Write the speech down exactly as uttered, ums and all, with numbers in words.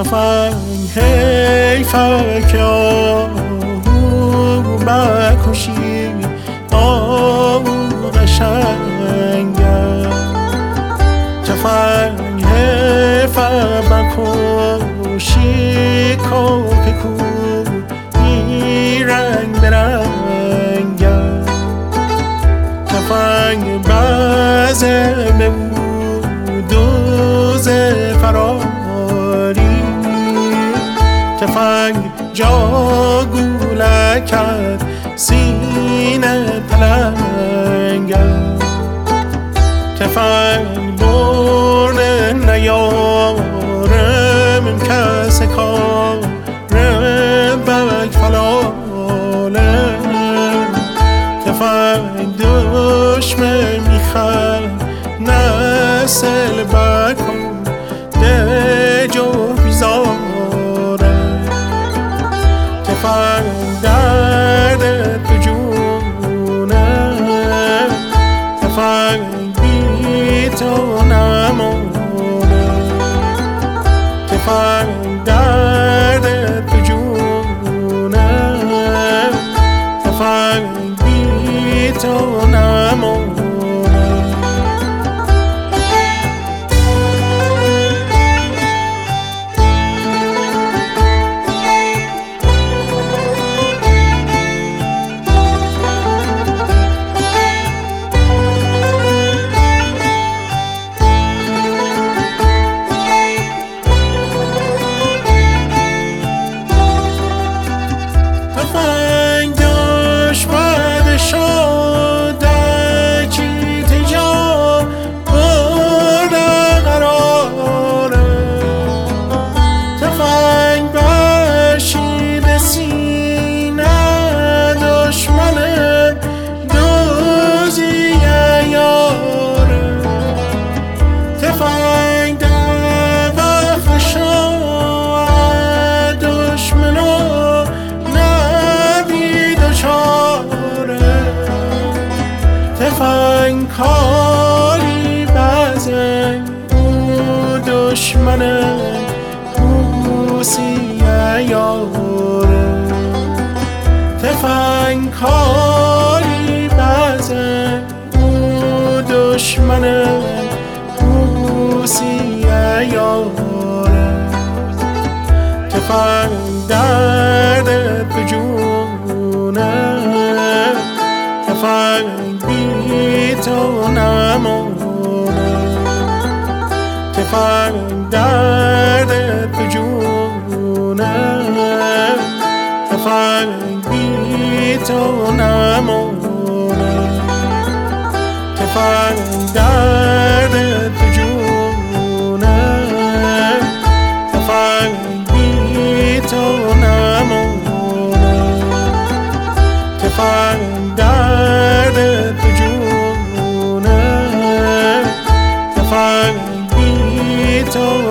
تفنگ حیفه که آهو بکشی، آهو قشنگه. تفنگ حیفه بکشی، کاک کو این رنگ برنگه. تفنگ بزه به او دوز فراری، تفنگ جا گوله کرد سینه پلنگه. تفنگ برده نیارم کس کار بک فلاله. تفنگ دشمن میخواد نسل بکن ده جو بیزاره. تفنگ درد تو جونه، تفنگ بی تو نمونه. تفنگ درد تو جونه، تفنگ بی تو نمونه. تفنگ کاری بزن او دشمنه، او سیه یاره. تفنگ کاری بزن او دشمنه، او سیه یاره. تفنگ درد تو جونه، تفنگ بی تو نمونه. تفنگ درد تو جونه، تفنگ بی تو نمونه. تفنگ درد تو جونه، تفنگ بی تو نمونه. تفنگ درد تو جونه، تفنگ بی تو